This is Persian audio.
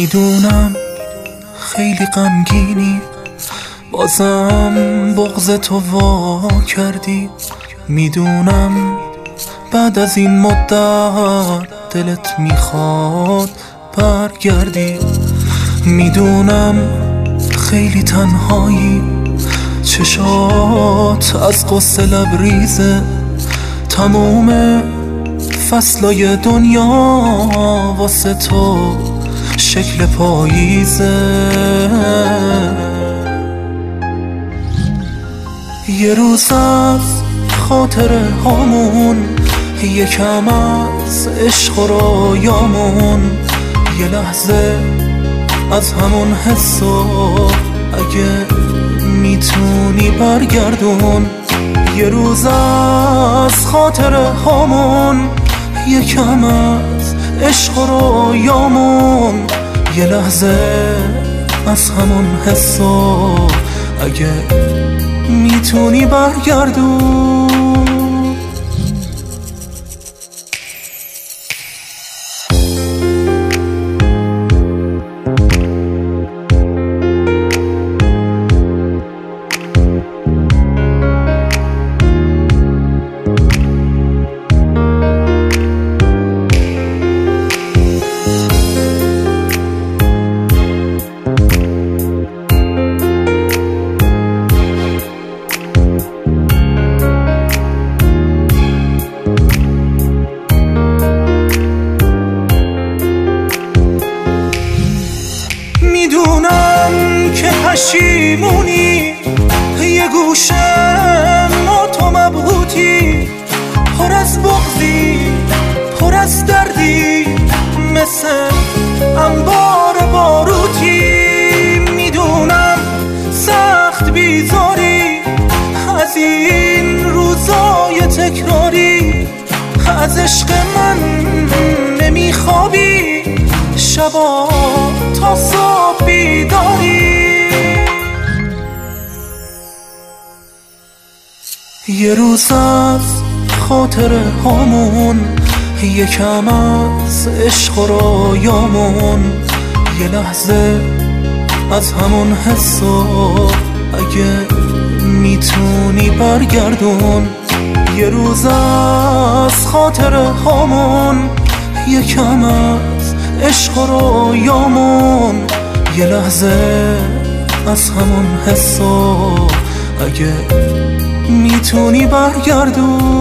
میدونم خیلی غمگینی، بازم بغض تو وا کردی. میدونم بعد از این مدت دلت میخواد برگردی. میدونم خیلی تنهایی، چشات از قصه لبریزه، تموم فصلای دنیا واسه تو شکل پاییزه. یه روز از خاطره هامون، یکم از عشق و رویامون، یه لحظه از همون حسا اگه میتونی برگردون. یه روز از خاطره هامون، یکم از عشق و رویامون، یه لحظه از همون حسا اگه میتونی برگردون. میدونم که پشیمونی، یه گوشه ما تو مبهوتی، پر از بغضی پر از دردی، مثل انبار باروتی. میدونم سخت بیزاری از این روزای تکراری، از عشق من نمیخوابی، شبا تا صبح بیداری. یه روز از خاطره هامون، یکم از عشق و رویامون، یه لحظه از همون حسا اگه میتونی برگردون. یه روز از خاطره هامون، یکم از عشق و رویامون، یه لحظه از همون حسا اگه میتونی برگردون.